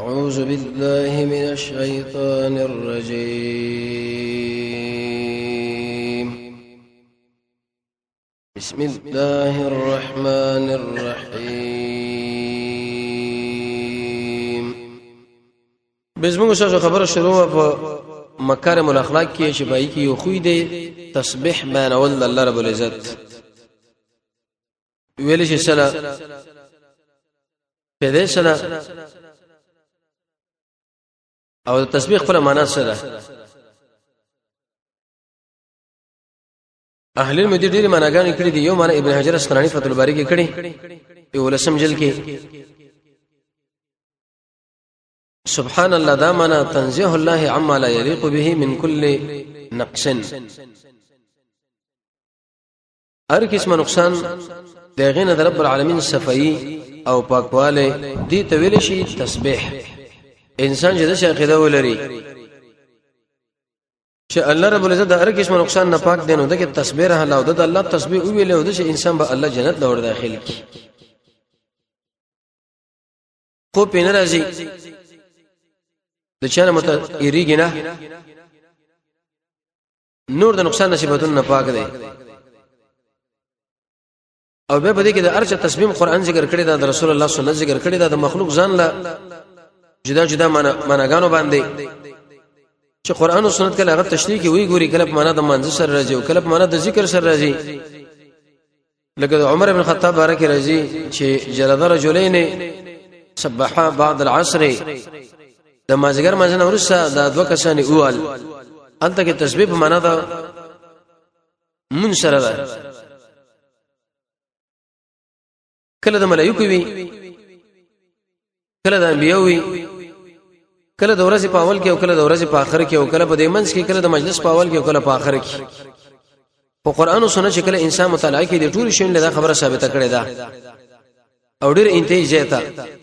أعوذ بالله من الشيطان الرجيم. بسم الله الرحمن الرحيم. بزمو سره خبر شروع په مکارم الاخلاق کې شفای کې یو خوې دی تسبیح بیانول الله رب العزت ویل شي سره په دې سره او تسبیح خپل معنا سره اهل العلم دې ډېر معناګانې کړې دي. یو معنا ابن حجر اسقلانی فتح الباری کې کړي یو لسم جل کې سبحان الله دا معنا تنزيه الله عما لا يليق به من كل نقص. هر قسم نقصان دغه نه رب العالمین صفائی او پاکواله دي تویل شي تسبیح. انسان چې د عقیده ولري چې الله رب العزت د هر قسم نقصان نه پاک دي نو دغه تسبیح الله د الله تسبیح ویل او د انسان به الله جنت لور داخل کی خو په ناراضي د چانه متېریږي نه نور د نقصان نصیبتون نه پاک دی. او به بده کې د ارچ تسبیح قرآن ذکر کړی دا د رسول الله سنت ذکر کړی دا د مخلوق ځان لا جدا جدا معناګانو باندې چې قرآن او سنت کله هغه تشریح کوي ګوري کله په معنا د منځ سره راځي او کله په معنا د ذکر سره راځي. لکه عمر بن خطاب بارک راځي چې جلد رجلین سبحا بعد العصر د مازیګر مازنه ورسره د دوه کسانی اول انته کې تسبیح په معنا دا من سره ده. کله د ملائکه وي کله د انبیو وي کله د ورځې په اول کې او کله د ورځې په آخر کې او کله په دې منځ کې کله د مجلس په اول کې او کله په آخر کې. په قران او سنت کې کله انسان مطالعه کوي د ټول شین له خبره ثابته کړي ده او ډېر انتهایی زیاته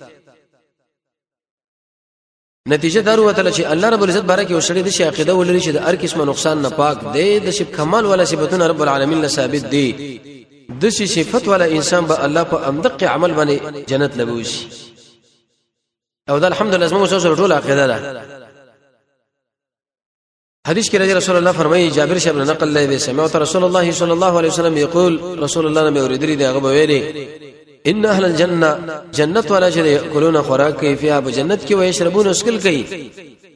نتیجه دارو وتل چې الله رب العزت بارک او شری د شي عقیده ولري چې د هر قسمه نقصان نه پاک دی د شي کمال ولا صفاتونه رب العالمین له ثابت دي. د شي صفات ولا انسان به الله په امدق عمل باندې جنت لبوشي او دا الحمدلله زموږ سره ټول عقیده ده. حدیث کې رسول الله فرمایي جابر شابه نقل له سمعت رسول الله صلی الله علیه وسلم یقول رسول الله نبی اوریدلی دی هغه ویلي ان اهل الجنه جنت ولا شر یاکلون خوراک کوي فيها بجنت کې ويشربون اسکل کوي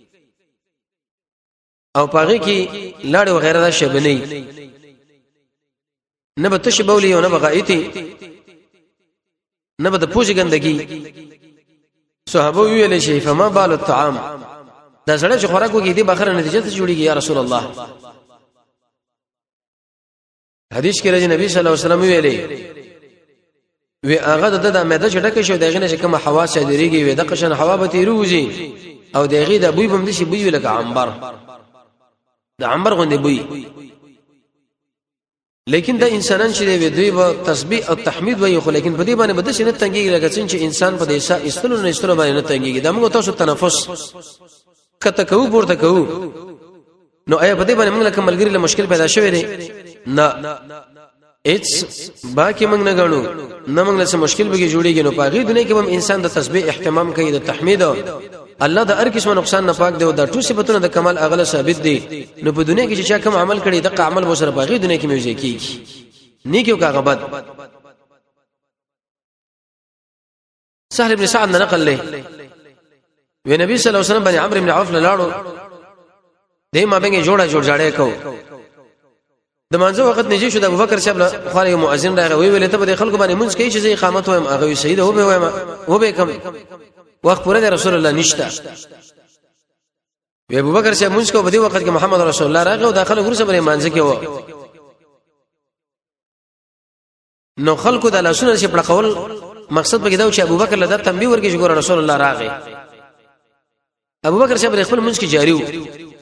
او پاغي کې لاړ وغیرہ دا شبنی نه به تشبولي او نه بغایتي نه به د پوجي ګندګي. صحابه ویل شي فما بال الطعام دا سره چې خوراک وکي دي بخره نتیجه ته جوړيږي یا رسول الله. حدیث کې راځي نبی صلی الله علیه وسلم ویلي وی هغه د معده چټکه شو دغه نشه کوم حواس شادريږي وي د قشن هوا به تیروزي او دغه د بوی بم دي شي بوی لکه عنبر د عنبر غوندي بوی. لیکن دا انسانان چې دی دوی به تسبیح او تحمید وایي خو لیکن په دې باندې بده شنه تنګيږي لکه څنګه چې انسان په دې استلو نه استلو باندې نه تنګيږي. دا موږ تاسو تنفس کته کوو ورته کوو نو آیا په دې باندې موږ لکه ملګری له مشکل پیدا شوی دی نه اټس باقي موږ نه غنو نه موږ له مشکل به جوړیږي. نو پاغي دنیا کې هم انسان د تسبیح اهتمام کوي د تحمید الله د هر قسم نقصان نه پاک دی او د ټول صفاتونو د کمال اغله ثابت دي. نو په دنیا کې چې چا کوم عمل کړي دغه عمل به سره پاغي دنیا کې موجي کیږي نیکیو کا غبط. سهل بن سعد نقل له وی نبی صلی الله علیه وسلم باندې عمرو بن عوف لاړو دایمه بنګي جوړه جاړه کو د مانځه وخت نږدې شو د ابوبکر صاحب خو مؤذن راغی ویل ته به خلکو باندې مونږ کوي چې اقامت وایم هغه سید هو به وایم و به کم وخت پوره رسول الله نشته. وی ابوبکر صاحب مونږ کو په دې وخت کې محمد رسول الله راغی او داخله ورسره باندې مانځه کې و نو خلکو د لاسونو شي پړقول مقصد به دا چې ابوبکر له تنبیه ورکړي چې ګور رسول الله راغی. ابوبکر صاحب خپل مونږ کې جاری و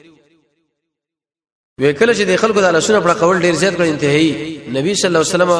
وکله چې د خلکو د لاسونو په قول ډیر زیات کړ انتهایی. نبی صلی الله علیه وسلم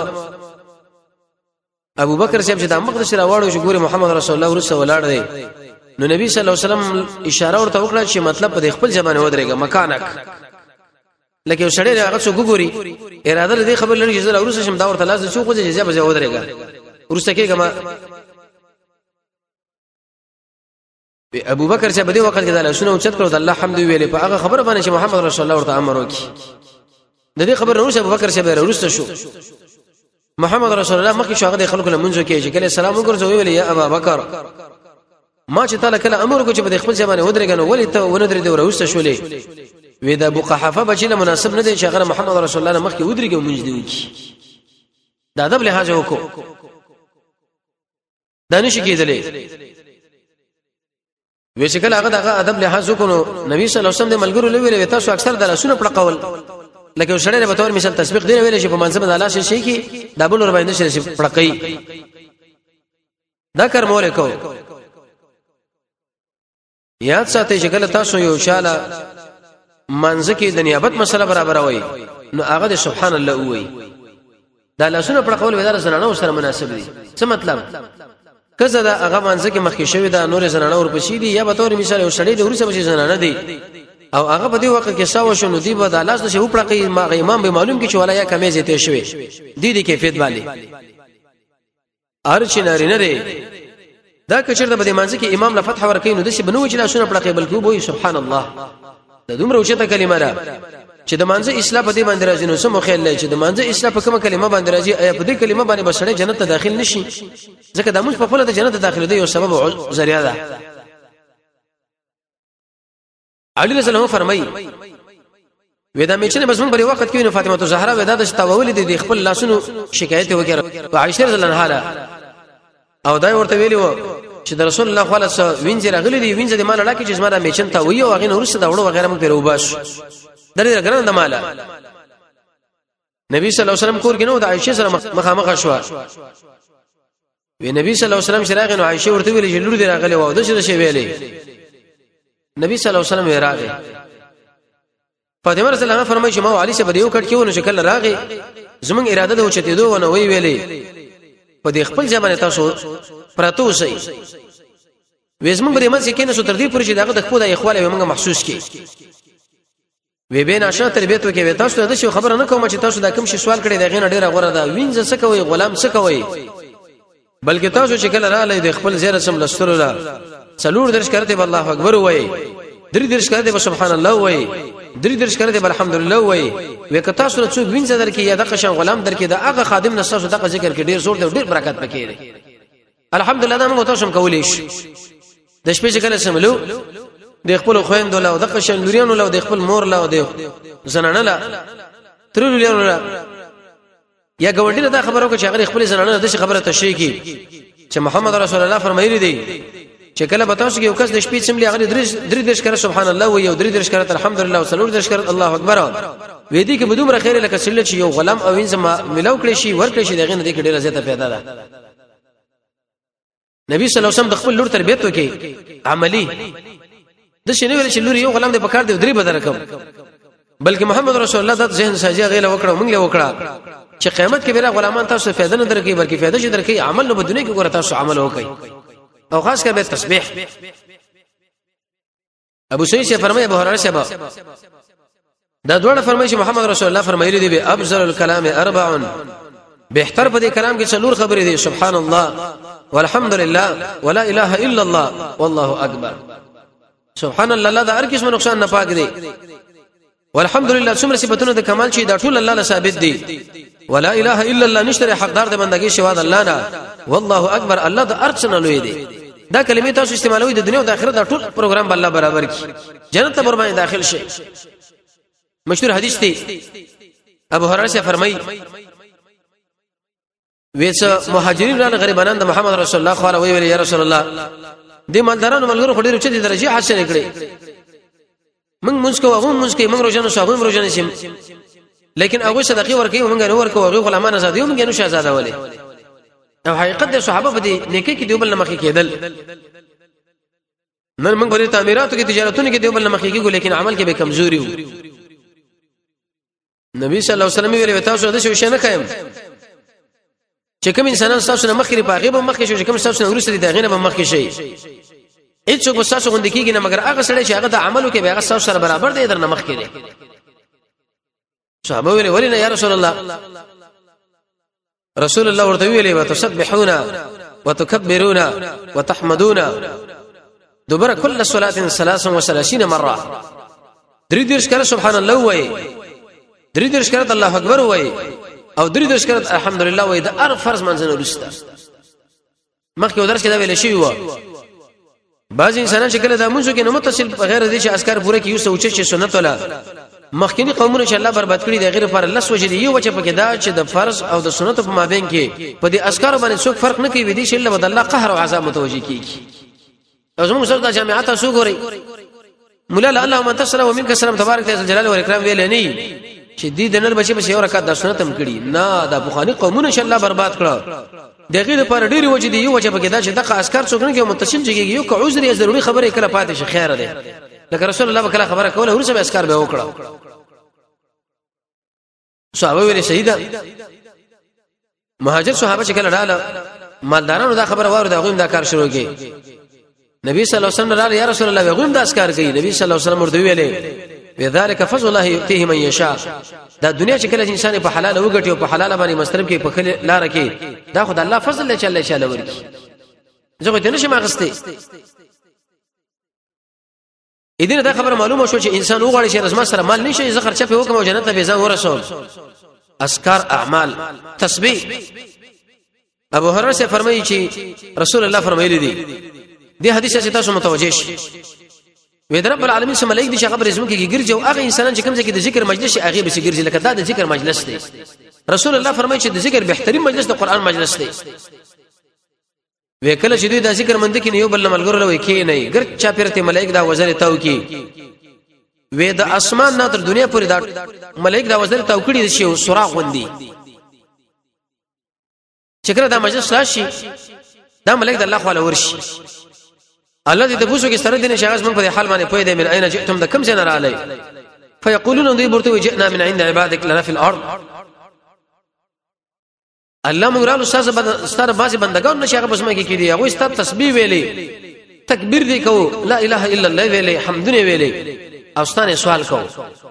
ابوبکر صاحب چې د مقدس راوړو چې ګوره محمد رسول الله ورسره ولاړ دی نو نبی صلی الله علیه وسلم اشاره ورته وکړه چې مطلب په خپل ځمانه ودرېګه مکانک لکه یو سړی هغه څو ګوري اراده لري خبر لري چې زه ورسره شم دا ورته لازم څو کوځي چې ځای ودرېګه ورسره کېګه ما ابو بکر چې په دې وخت کې د لاسونو اوچت کړو د الله حمد ویلې په هغه خبره باندې چې محمد رسول الله ورته امر وکړي د دې خبر وروسته ابو بکر چې به وروسته شو محمد رسول الله مخکې شاغه د خلکو له منځو کې چې کله سلام وکړو ویل یا ابا بکر ما چې تعالی کله امر وکړي چې په خپل ځمانه ودرېګنو ولې ته وندرې دی وروسته شولې وې د ابو قحافه بچی له مناسب نه دی چې هغه محمد رسول الله مخکې ودرېګو منځ دی وکړي دا ادب لحاظ وکړو دانش کېدلې وشکل هغه ادب لحاظ وکړو نبی صلی الله علیه وسلم د ملګرو لوي تاسو اکثر د لاسونو پړقول لکه شړې په تور مثال تسبیح دی ویل چې په منځ د الله شي کې د ابو نور باندې شي پړقې دا کار مول کو یاد ساتئ چې کله تاسو یو شاله منځ کې د نیابت مسله برابروي نو هغه د سبحان الله وایي دا لاسونو پړقول ودا زنانه سره مناسب دي څه مطلب کزه دا هغه منځ کې مخکې شوی دا نور زنانه ورپسې دي یا به تور مثال یو شړې د ورسې به زنانه دي او هغه په دې وخت کې ساو شنو دی به د لاس نشه وپړقې ما امام به معلوم کې چې ولا یا کمې زیته شوی دي کیفیت والی ارچ نارینه دی دا کچر د بده منځ کې امام له فتح ورکې نو د شي بنو چې لاسونه پړقې بلکې وایي سبحان الله د دومره اوچته کلمه را چې د منځ اسلام په دې باندې راځي نو سم خیال لای چې د منځ اسلام په کومه کلمه باندې راځي ایا په دې کلمه باندې بسړې جنت ته داخل نشي ځکه د موږ په خپل د جنت ته داخله دی یو سبب او ذریعہ ده علي رسول الله فرمایي ودا مې چې بس موږ په وخت کې نو فاطمه زهرا ودا د تاول دي خپل لاسونو شکایت وکړه عائشه رضی الله عنها او دا ورته ویلو چې د رسول الله صلی الله علیه وسلم وینځ راغلي دي وینځ د مال لاکه چې زما د میچن تا ویو هغه نور څه دا وړو وغیرہ موږ پیرو باش درې ګران د مال نبی صلی الله علیه وسلم کور کې نو د عائشه سره مخامخ شو وی نبی صلی الله علیه وسلم شراغ نو عائشه ورته ویل چې لور دې راغلي و د څه شی ویلې نبی صلی الله علیه وسلم راغی فاطمه رضی الله عنها فرمایي چې ما علي سره یو کټ کې ونه شکل راغی زمونږ اراده ده چې ته ونه وی ویلې په دې خپل ځمانه تاسو پراتو شي وېزمن په دې منځ کې نه سو تر دې پورې چې داغه د خپل اخواله موږ محسوس کی وی به نشه تربیت وکي تاسو د شو خبره نه کوم چې تاسو دا کوم شي سوال کړی دا غینه ډیره غوړه ده وینځ څه کوي غلام څه کوي بلکې تاسو چې کله را لید خپل زیره سم لستر الله څلور درش کرتے الله اکبر وای درې درش کرتے سبحان الله وای درې درش کرتے الحمدلله وای وکړه تاسو څو وینځ درکې یا د قشن غلام درکې دا هغه خادم نه تاسو دغه ذکر کې ډیر زور دی ډیر برکت پکې دی الحمدلله دا موږ تاسو کولی شي د شپې څخه سملو د خپل خويند له د قشن لوريانو له د خپل مور له د زنانه له تر لوريانو له یا ګوندې دا خبرو کې چې هغه خپل زنانه د خبره تشریح کی چې محمد رسول الله فرمایلی دی چې کله به تاسو کې یو کس د شپې سملي هغه درې درش کړه سبحان الله او یو درې درش کړه الحمدلله او څلور درش کړه الله اکبر وې دي کې بدومره خیر لکه سله چې یو غلام او انځما ملو کړی شي ورکړي شي دغه نه دي کې ډیره زیاته پیدا ده نبی صلی الله علیه وسلم د خپل لور تربیت وکي عملی د شنو ویل چې لور یو غلام د پکار دی درې بدر کم بلکې محمد رسول الله د ذهن ساجي غیله وکړه موږ له وکړه چې قیامت کې به غلامان تاسو فائدہ نه درکې بلکې فائدہ شي درکې عمل نو بدونه کې ګور تاسو عمل وکړي او خاص کر به تسبیح ابو سعید سے فرمائے ابو هريره سے دا دوړه فرمایي چې محمد رسول الله فرمایلی دی به افضل الكلام اربع بهتر په دې کلام کې څلور خبرې دي سبحان الله والحمد لله ولا اله الا الله والله اکبر سبحان الله دا هر قسم نقصان نه پاک دی والحمد لله څومره صفاتونه د کمال چې دا ټول الله له ثابت دي ولا اله الا الله نشته حقدار د بندګۍ شوا د الله نه والله اکبر الله د ارچ نه لوی دی دا کلمې تاسو استعمالوي د دنیا او د آخرت د ټول پروګرام الله برابر کی جنت ته برمای داخل شي مشهور حدیث دی ابو هريره سے فرمایي وېڅ مهاجرین را غریبانان د محمد رسول الله خو ویل یا رسول الله دې مالدارانو ملګرو خو ډېر اوچې درجه حاصل کړي موږ موږ موږ روزانه صاحب روزانه سیم لیکن هغه صدقې ورکوي موږ نه ورکو هغه غلامان آزادي موږ نه شهزاده ولې او حقیقت د صحابه په دې نیکی کې دیوبل نمخې کېدل نن موږ په تعمیراتو کې تجارتونو کې دیوبل نمخې کېږو لیکن عمل کې به کمزوري وو نبی صلی الله علیه وسلم ویل تاسو د شي نه خایم چې کوم انسانان تاسو نه مخکې په غیبه مخکې شو چې کوم تاسو نه ورسره دغه نه مخکې شي هیڅ څوک تاسو غوندې کېږي نه مګر هغه سره چې هغه د عملو کې به هغه تاسو سره برابر دی در نه مخکې دی صحابه ویل ولینه یا رسول الله رسول الله ورته ویلي وتسبحون وتكبرون وتحمدون دوبره كل صلاه 33 مره درې درش کړه سبحان الله وای درې درش کړه الله اکبر وای او درې درش کړه الحمدلله وای د هر فرض منځنه ورسته مخکې ودرس کې دا ویل شي و بعض انسانان چې کله د مونږ کې نه متصل غیر دي چې اذکار پوره کیو سوچ چې سنت ولا مخکینی قومونه چې الله برباد کړی دی غیر پر الله سوچ دی یو چې پکې دا چې د فرض او د سنت په مابین کې په دې اذکار باندې څوک فرق نه کوي دي چې الله بدل الله قهر او عذاب متوجي کیږي او زموږ سره د جامعات سو ګوري مولا الله من تسلم ومنك سلام تبارك جلال و اکرام ویل نه چې دې د نن بچي په یو رکعت د سنت هم کړی نه د بخاری قومونه چې الله برباد کړه دغه لپاره ډیری وجه دی یو وجه پکې دا چې دغه اذکار څوک نه کوي متصل کیږي یو که عذر یې ضروري خبره کله پاتې شي خیر ده لکه رسول الله وکړه خبره کوله ورسې اذکار به وکړه صحابه ویل شهیدا مهاجر صحابه چې کله رااله مالدارانو دا خبره واره دا غویم دا کار شروع کړي نبی صلی الله علیه وسلم رااله یا رسول الله غویم دا اذکار کوي نبی صلی الله علیه وسلم ورته ویلې وذلك فضل الله يؤتيه من يشاء دا دنیا چې کله انسان په حلال وګټي او په حلال باندې مسترب کې په خل لار کې دا خدای الله فضل له چله چله ورکی زه به نشم اغسته اذن دا خبر معلومه شو چې انسان وغواړي چې رزما سره مال نشي زه خرچه په وکم او جنت ته به ځان ورسول اذکار اعمال تسبیح ابو هريره سے فرمایي چې رسول الله فرمایلی دي دې حدیث چې تاسو متوجه شئ وې در رب العالمین سم ملائک دي چې خبر زمو کې ګرځي او هغه انسانان چې کوم ځای کې د ذکر مجلس شي هغه به ګرځي لکه دا د ذکر مجلس دی رسول الله فرمایي چې د ذکر بهترین مجلس د قران مجلس دی وکله چې دوی د ذکر مند کې یو بل ملګرو لوي کې نه ګر چا پیرته ملائک دا وزر تاو کې وې د اسمان نه تر دنیا پورې دا ملائک دا وزر تاو کړي شي سوراخ وندي چې کله دا مجلس راشي دا ملائک د الله خواله ورشي الله دې د بوسو کې سره دین شغاز من په حال باندې پوي دې من اين جئتم د کم څنګه را علي فيقولون دې برته جئنا من عند عبادك لنا في الارض الله مغرال استاد ستاره باسي بندگان نشي هغه بسمه کې کیدی هغه استاد تسبیح ویلي تکبیر دې کو لا اله الا الله ویلي حمدونه ویلي او ستانه سوال کو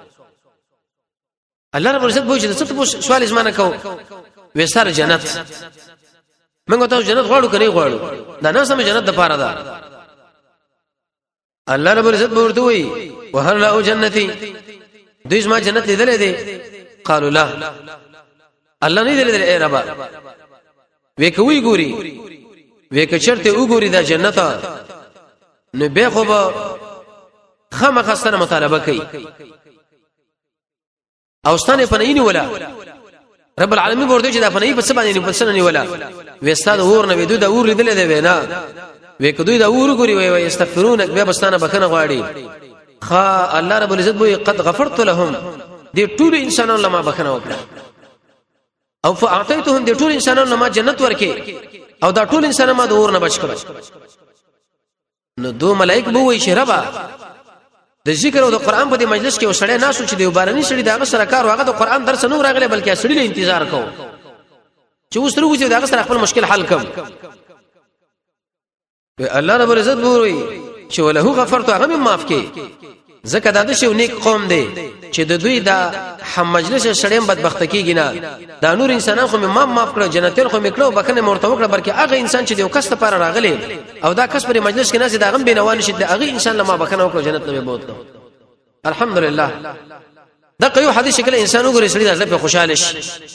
الله رب عزت بوجي څه سوال اسمانه کو وسار جنت موږ ته جنت غواړو کني غواړو دا نه سم جنت د پاره ده الله رب العزت ورته وي وهل لا جنتي دوی ما جنت لیدلې دي قالوا لا الله نه لیدلې اے رب وکوي ګوري وک چرته وګوري دا جنت نو به خو به خامخ سره مطالبه کوي او ستانه پنهینی ولا رب العالمین ورته چې دا پنهی په سبا نه پسنه نه ولا وستاد اور نه ودو دا اور لیدلې دی وینا وکدوی دا اور ګوري وي استغفرونک به بستانه بخنه غواړي خا الله رب العزت وي قد غفرت لهم دې ټول انسانانو لما بخنه وکړه او فاعطيتهم دې ټول انسانانو لما جنت ورکې او دا ټول انسانانو ما د اور نه بچ کړه نو دو ملائک بو وي شربا د ذکر او د قران په دې مجلس کې وسړی ناسو چې دی بارني سړی دا سره کار واغه د قران درس نه راغلی بلکې سړی له انتظار کو چې اوس ترغه چې دا سره خپل مشکل حل کم الله رب العزت بووي چې وله غفرت هغه معاف کې زکه دا د شو نیک قوم دی چې د دوی دا هم مجلس سړیم بدبخت کیږي نه دا نور انسانان خو ما معاف کړو جنتل خو میکړو بکنه مرتبه کړ بلکې هغه انسان چې یو کس ته پر راغلی او دا کس پر مجلس کې نه سي دا غم بینوان شي دا هغه انسان لما بکنه وکړو جنت نه بوتلو الحمدلله دا یو حدیث شکل انسان وګوري سړي د په خوشاله شي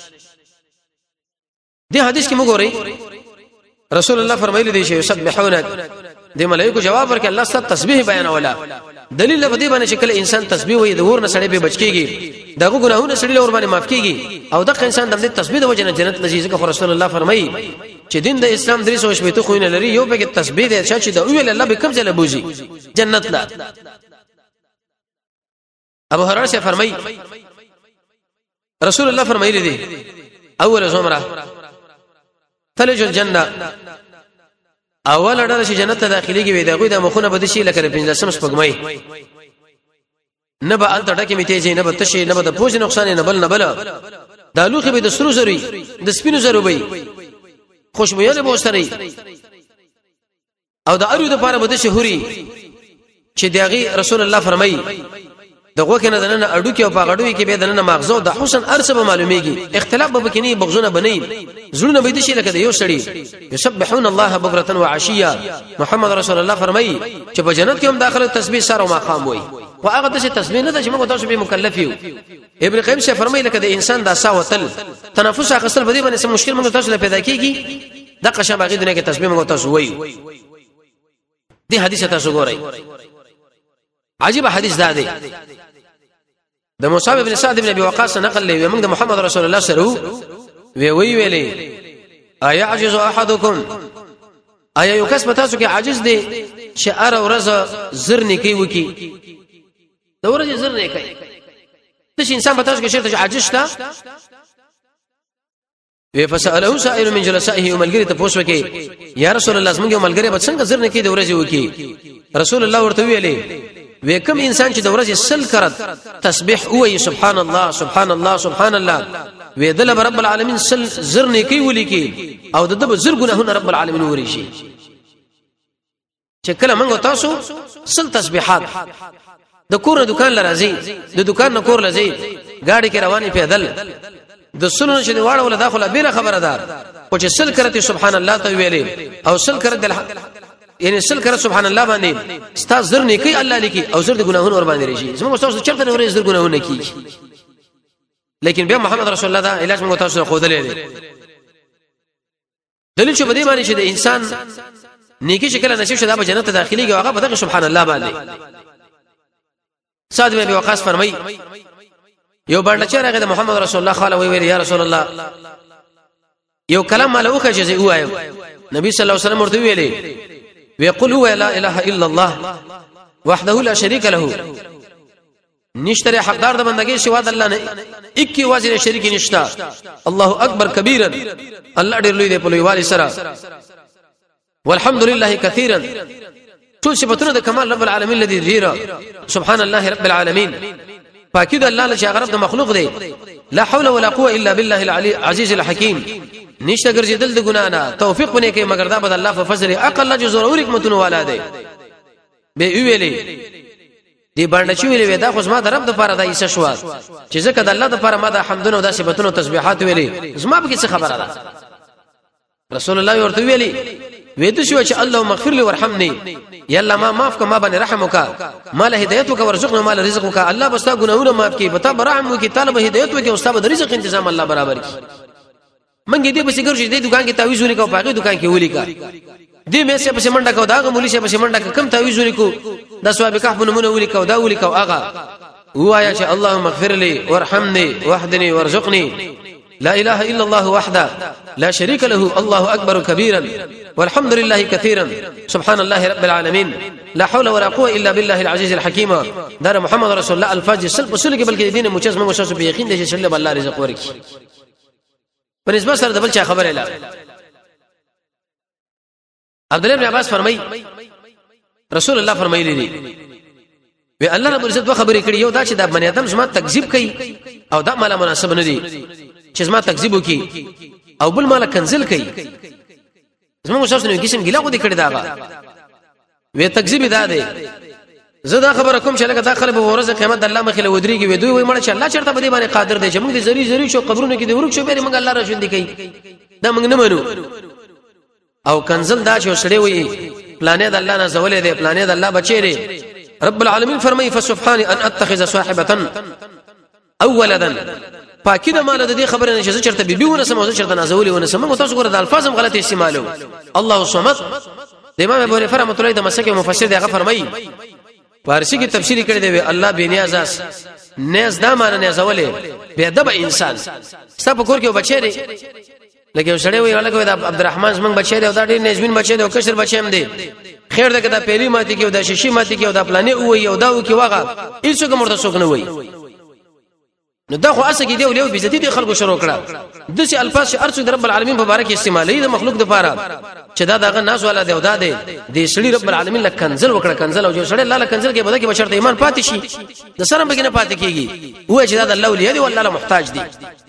دی حدیث کې وګوري رسول الله فرمایلی دی چې یسبحونک د ملائکه جواب ورکړي الله ست تسبیح بیان ولا دلیل په دې باندې چې کله انسان تسبیح وایي د ور نه سړی به بچ کیږي دغه ګناهونه سړی ور باندې معاف کیږي او دغه انسان د تسبیح د وجه نه جنت لذیذ که رسول الله فرمایي چې دین د اسلام درې سو شپته خو نه لري یو به تسبیح دی چې د ویل الله به کوم ځای بوزي جنت لا ابو هريره سے فرمایي رسول الله فرمایلی دی اول زمره تلج الجنه اول ډول چې جنت ته داخليږي وي دغه د مخونه بد شي لکه 15 سپګمای نه به ال تړه کې میته نه به تشي نه به د پوج نقصان نه بل نه بل د لوخي به د سرو زری د سپینو زرو به خوشبويانه به سره او د اړو د پاره بده شهوري چې دغه رسول الله فرمایي دغه کې نه دنه اډو کې او پاغړوي کې به دنه مغزو د حسن ارسب معلومیږي اختلاف به بکني بغزونه بنئ زړونه به د شي لکه د یو سړي یسبحون الله بکرة وعشیا محمد رسول الله فرمایي چې په جنت کې هم داخله تسبیح سره او مقام وي او هغه د تسبیح نه د چې موږ تاسو به مکلف یو ابن قیم شه فرمایي لکه د انسان د ساوتل تنفس اخستل بده باندې مشکل موږ تاسو له پیدا کیږي د قشم باغی دنیا کې تسبیح موږ تاسو وایو دې حدیث تاسو ګورئ عجیب حدیث دا دی د مصعب ابن سعد ابن ابي وقاص نقل له موږ د محمد رسول الله سره وی ویلې ایا عجز احدکم ایا یو کس پتا سو کې عاجز دی چې ار ورځ زر نه کوي وکي د ورځ زر نه کوي د انسان پتا سو کې شرط عاجز تا وی فساله سائل من جلسائه وملګری ته پوښتنه کوي یا رسول الله زموږ ملګری به څنګه زر نه کوي د ورځ وکي رسول الله ورته ویلې وکم انسان چې د ورځې سل کرت تسبیح وایي سبحان الله سبحان الله سبحان الله ویدل رب العالمین سل زر نه کوي ولیکي او د دب زر ګناهونه رب العالمین ورشي چې کله موږ تاسو سل تسبیحات د کور دکان لرازي د دکان نه کور لزي گاډي کې رواني پیدل د سلو چې واړه ولا داخله بیره خبردار او چې سل کرت سبحان الله ته ویلې او سل کرت یعنی سل کرت سبحان الله باندې ستا زر نه کوي الله لیکي او زر د ګناهونو ور باندې رشي زموږ تاسو چرته ورې زر ګناهونه کوي لیکن بیا محمد رسول الله دا علاج موږ تاسو خو دلې دلیل شو بده باندې چې د انسان نیکی شکل نصیب شدا به جنت داخلي کې هغه بدغه سبحان الله باندې سعد بن ابي وقاص فرمای یو باندې چې راغی د محمد رسول الله خاله وی ویل یا رسول الله یو کلام مالوخه چې وایو نبی صلی الله علیه وسلم ورته ویلې ويقول هو لا اله الا الله وحده لا شريك له نشتري حقدار د بندګۍ سوا د الله نه اکی وازر شریک نشتا الله اکبر کبیرا الله ډېر لوی دی په لویوالي سره والحمد لله كثيرا ټول صفاتونه د کمال رب العالمین الذي ذیرا سبحان الله رب العالمین پاکی د الله چې غرب د مخلوق دی لا حول ولا قوه الا بالله العلي العزيز الحكيم نشته ګرځیدل د ګنا نه توفیق ونه کوي مگر دا بد الله په فضل اقل جزر اورک متون والا دی به ویلې دی باندې چې ویلې دا خو زما د رب د پاره د ایسه شو چې ځکه د الله د پاره ما د حمدونه او د صفاتونو تسبیحات ویلې زما به څه خبره ده رسول الله ورته ویلې وېد شو چې الله مغفر لي وارحمني یا الله ما معاف کما باندې رحم وکا مال هدایت وکا ورزقنا مال رزق وکا الله بس تا ګناونه معاف کی بتا برحم وکي طالب هدایت وکي او استاد د رزق تنظیم الله برابر کی منګې دې بس ګرځي دې دکان کې تعویذ ولیکو باغې دکان کې ولیکا دې مې څه پس منډه کو داغه مولي څه پس منډه کم تعویذ ولیکو د ثواب کهف نمونه ولیکو دا ولیکو اغا وایا چې اللهم اغفر لي وارحمني واهدني وارزقني لا اله الا الله وحده لا شريك له الله اكبر كبيرا والحمد لله كثيرا سبحان الله رب العالمين لا حول ولا قوه الا بالله العزيز الحكيم دا محمد رسول الله الفاظ سل سل کې بلکې دین مجاز مو شاسو په یقین دي چې الله الله رزق ورکي په نسبت سره د بل چا خبره لا عبد الله بن عباس فرمای رسول الله فرمایلی دي وی الله رب عزت و خبرې کړي یو دا چې د بنی ادم زما تکذیب کوي او دا مال مناسب نه دي چې زما تکذیب وکي او بل مال کنزل کوي زما شخص نه کیسم ګیلا کو دي کړي داغه وی تکذیب دا دی زدا خبر کوم چې لکه داخله به ورځ قیامت الله مخله ودرېږي وی دوی وای مړ چې الله چرته بده باندې قادر دی چې موږ دې زری شو قبرونه کې دې ورک شو به موږ الله را ژوند کوي دا موږ نه منو او کنزل دا چې سړی وي پلانې د الله نه زولې دی پلانې د الله بچی دی رب العالمین فرمایي فسبحان ان اتخذ صاحبه او ولدا پاکی د مال د دې خبره نشه چرته بیبيونه سم او چرته نازولې ونه سم تاسو ګره د الفاظم غلط استعمالو الله الصمد د امام ابو حنیفه رحمۃ اللہ د مسکه مفسر دی هغه فرمایي فارسی کی تفسیر کړی دی الله بے نیاز اس نیاز دا معنی نیازولې بے ادب انسان ستا په کور کې بچی دی لکه سړی وی ولکه د عبدالرحمن زمنګ بچی دی او دا ډیر نجمین بچی دی او کشر بچی هم دی خیر دا کدا پیری ماتی کې او دا شیشي ماتی کې او دا پلانې وې او دا و کې واغه هیڅ کوم مرته څوک نه وای نو دا خو اسه کې دی ولې بیزتی دي خلکو شروع کړه د سي الفاظ ارڅ د رب العالمین مبارک استعمالي د مخلوق د پاره چې دا دغه ناس والا دی او دا دی د سړي رب العالمین له کنزل وکړه کنزل او جو سړي الله له کنزل کې بده کې بشرط ایمان پاتې شي د سره بګنه پاتې کیږي وای چې دا د الله ولي دی والله محتاج دی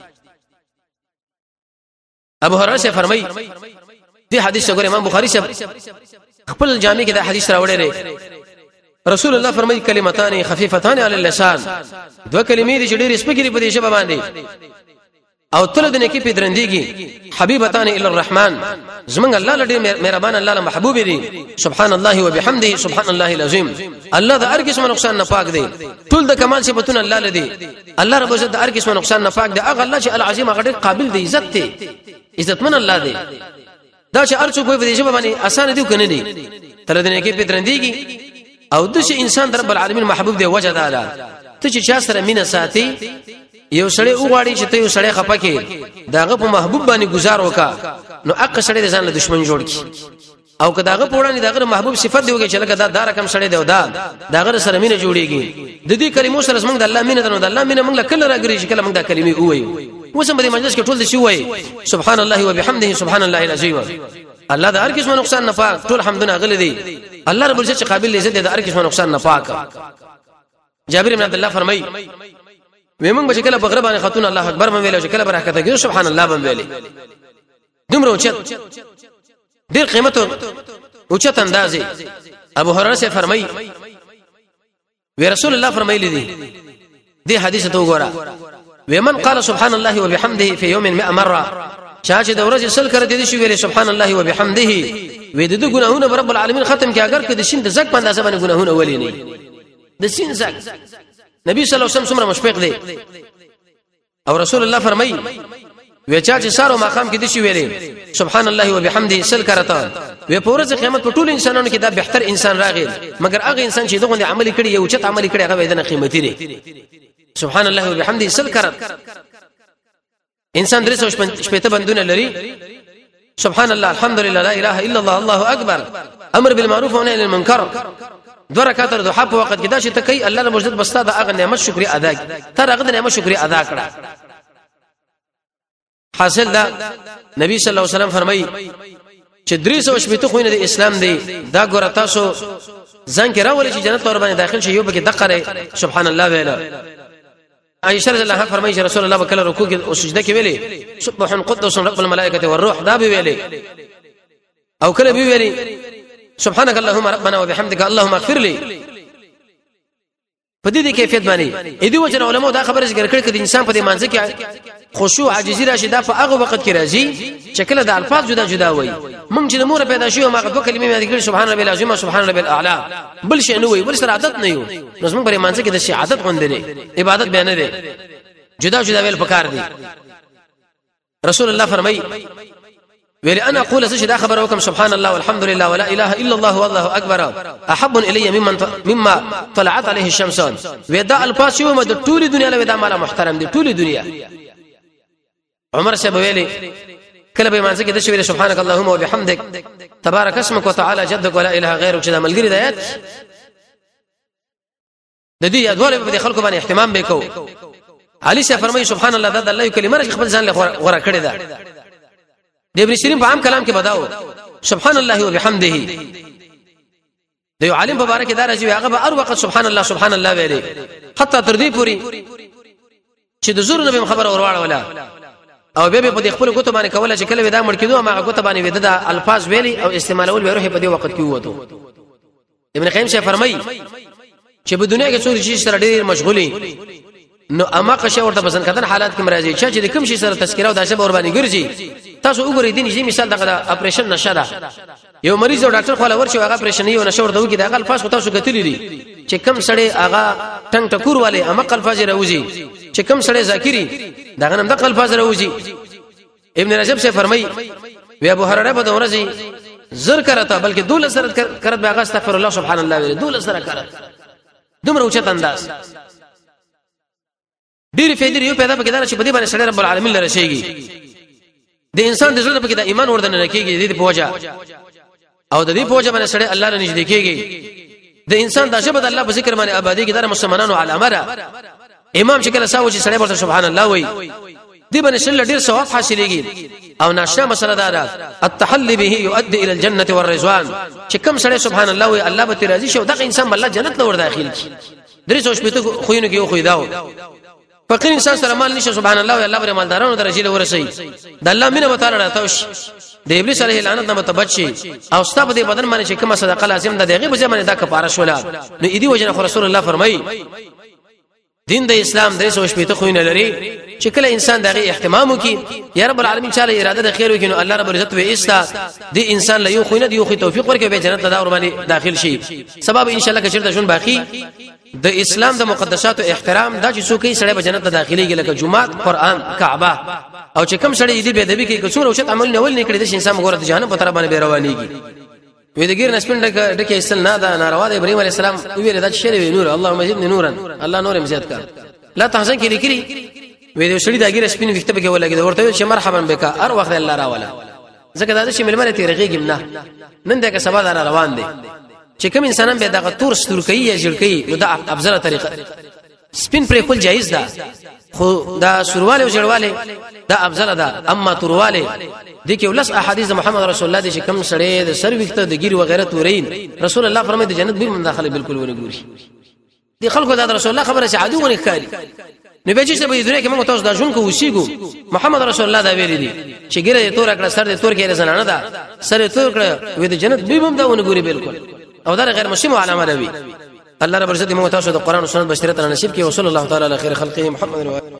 ابو هريره سے فرمای دی حدیث وګوره امام بخاری سے خپل جامع کې دا حدیث راوړی دی رسول الله فرمایي کلمتان خفیفتان علی اللسان دوه کلمې دي چې ډېر سپکې په دې شبه باندې او تل د نیکی په درندېږي حبیبتان الی الرحمن زمنګ الله لډې مهربان الله محبوب دي سبحان الله وبحمده سبحان الله العظیم الله د هر قسم نقصان نه پاک دی ټول د کمال صفاتونه الله لدی الله رب عزت د هر قسم نقصان نه پاک دی هغه الله چې العظیم هغه ډېر قابل دی عزت دی عزتمن الله دی دا چې ارڅو کوئی په دې شبه باندې آسان دی کنه دی تل د نیکی په درندېږي او د انسان رب العالمین محبوب دی وجه تعالی ته چې چا سره مینه ساتي یو سړی وغواړي چې ته یو سړی خپکه داغه په محبوب باندې گزار وکا نو اق سړی ځان له دشمن جوړ کی او که داغه په وړاندې داغه محبوب صفت دی وګي چې لکه دا رقم سړی دی او داغه سره مینه جوړیږي د دې کلمو سره موږ د الله مینه درنو د الله مینه موږ کله راګری چې کله موږ دا کلمې وایو وسم په مجلس کې ټول دي شي وایي سبحان الله وبحمده سبحان الله العظیم الله د هر قسم نقصان نه پاک ټول حمدونه غل دي الله رب العزت قابل لذت د هر قسم نقصان نه پاک جابر بن عبد الله فرمایي ومن بچ کله بغره باندې خاتون الله اکبر من ویل چې کله برکته کې سبحان الله باندې ویل دومره اوچت ډیر قیمت اوچت اندازې ابو هريره سے فرمایي وی رسول الله فرمایلی دي حدیث ته وګوره ومن قال سبحان الله وبحمده في يوم 100 مره چا چې د ورځې سل کړه دي شي ویل سبحان الله وبحمده وې د ګناهونه رب العالمین ختم کی اگر کده شین د زک باندې ځبنه ګناهونه ولې نه د سین زک نبی صلی الله علیه وسلم څومره مشفق دی او رسول الله فرمایي وچا چې سارو مقام کې دي شي ویلې سبحان الله وبحمده سل کرتا وې پورز قیامت په ټول انسانانو کې دا بهتر انسان راغی مګر هغه انسان چې دغه عملي کړي یو چت عملي کړي هغه دنه قیمتي دی سبحان الله وبحمده سل کرت انسان درې شپته بندونه لري سبحان الله الحمد لله لا اله الا الله الله اکبر امر بالمعروف ونهي عن المنکر دو رکعات د حق وخت کې دا چې تکي الله رب عزت بستا د هغه نعمت شکر ادا تر هغه نعمت شکر ادا کړه حاصل دا نبی صلی الله علیه وسلم فرمایي چې 380 خوینه د اسلام دی دا ګور تاسو ځان کې راولي چې جنت اور باندې داخل شي یو به دقره سبحان الله ویلا عائشہ رضی الله عنها فرمایي چې رسول الله وکړه رکوع کې او سجده کې ویلي سبح قدوس رب الملائکه والروح دا به ویلي او کله به ویلي سبحانك اللهم ربنا وبحمدك اللهم اغفر لي په دې کیفیت باندې اې دی وجه علماء دا خبره ذکر کړي چې انسان په دې مانځ کې خشوع عاجزي راشي دا په هغه وخت کې راځي چې کله د الفاظ جدا جدا وي مونږ چې مور پیدا شي او ما دوه کلمې مې ذکر سبحان ربي العظیم سبحان ربي الاعلى بل شي نه وي بل سره عادت نه یو نو موږ په مانځ کې د شي عادت غوندې عبادت بیان نه دي جدا جدا ویل پکار دي رسول الله فرمایي ویل انا اقول سشد خبر وكم سبحان الله والحمد لله ولا اله الا الله والله اكبر احب الي مما طلعت عليه الشمس ودا الفاظ یو د ټول دنیا له ودا مال محترم دي ټول دنیا عمر سے ویلي کله به مانځي کې د شویل سبحانك اللهم وبحمدك تبارك اسمك وتعالى جدك ولا اله غيرك چې د ملګری د آیات د دې ادوار په خلکو باندې اهتمام وکاو علي سے فرمایي سبحان الله د الله کلمه رخ خپل ځان له غوړه کړی ده د ابن سیرین په عام کلام کې بداو سبحان الله وبحمده د یو عالم مبارک دا راځي هغه به هر وخت سبحان الله ویلي حتی تر دې پوری چې د زور نبی خبر اورواړه ولا او به په خپل کوته باندې کوله چې کله ودا مړ کېدو ما کوته باندې ودا د الفاظ ویلي او استعمالول به روح په دې وخت کې وته ابن قیم شه فرمایي چې په دنیا کې څو شي سره ډېر مشغولي نو اما قشه ورته پسند کتن حالات کې مرাজি چې کوم شي سره تذکره او داسه اور باندې ګرځي تاسو وګورئ دي نشي مثال دغه اپریشن نشه ده یو مریض او ډاکټر خو لور شي هغه اپریشن یو نشه ورته وکي دغه الفاظ تاسو کتلی دي چې کم سړی هغه ټنګ ټکور والے اما الفاظ راوځي چې کم سړی ذاکری دغه نم دغه الفاظ راوځي ابن رجب سے فرمایي وی ابو هريره په دورځي زر کرتا بلکې دول سره کرت به هغه استغفر الله سبحان الله ویل دول سره کرت دومره اوچت انداز ډیر فائدې یو پیدا پکې چې په دې باندې سره رب العالمین لره شيږي د انسان د زړه په کې د ایمان وردن نه کېږي د پوجا او د دې پوجا باندې سره الله نه نږدې کېږي د انسان د شبد الله په ذکر باندې آبادی کې د مسلمانانو علامه را امام چې کله ساوي چې سره ورته سبحان الله وای دې باندې سره ډیر ثواب حاصلېږي او ناشنا مسله ده التحلي به يؤدي الى الجنه والرضوان چې کوم سره سبحان الله وای الله به راضي شي او دغه انسان الله جنت له ور داخل شي درې څو شپته خوینه کې یو خو داو فقیر انسان سره مال نشه سبحان الله او الله پر مالدارانو درجه له ورسي د الله مینه وتعالى راتوش د ابلیس علیه لعنت نه متبچي او ستاب د بدن باندې چې کومه صدقه لازم ده دغه په ځمانه دا کفاره شولا نو اې دی وجنه رسول الله فرمایي دین د اسلام د سوچ په ته خو نه لري چې کله انسان دغه اهتمام وکي یا رب العالمین چاله اراده د خیر وکي نو الله رب العزت وې استا دی انسان له یو خو نه دی یو خو توفیق ورکړي به جنت ته دا ور باندې داخل شي سبب ان شاء الله کچر د جون باقی د اسلام د مقدسات او احترام دا چې څوک یې سړی په جنت ته داخليږي لکه جمعه قران کعبه او چې کوم سړی دې به ادبي کې کڅور او شت عمل نه ول نکړي د انسان مګور د جهنم په طرف باندې بیروانيږي وې د غیر نسپن ډکه استل نه دا ناروا د ابراهيم عليه السلام ویل دا شری نور اللهم زدني نورا الله نور مزيد کا لا تحزن کې لیکري وې د سړی د غیر سپین وخت به کې ولګي ورته چې مرحبا بك ار وخت الله را ولا ځکه دا چې ملمنه تیرېږي نن دغه سبا دا روان دي چې کوم انسانان به دغه تور ستور کوي یا جړ کوي نو دا افضل طریقه سپین پر خپل جایز ده خو دا سرواله او جړواله دا افضل ده اما تورواله د کې ولس احادیث محمد رسول الله د کوم سړی د سر وخت د ګیر وغیرہ تورین رسول الله فرمایي د جنت به مداخله بالکل ونه ګوري دي خلکو د رسول الله خبره چې عادو ونه ښکاري نو به چې په دنیا کې موږ تاسو دا جون کو وسیګو محمد رسول الله دا ویلي دي چې ګیره تور کړه سر د تور کې رسنانه ده سر تور کړه وې د جنت به هم دا ونه ګوري بالکل او دا غیر مسلم علامه روي الله رب عزت موږ تاسو د قران او سنت بشریت نصیب کړي وصلی الله تعالی علی خیر خلقه محمد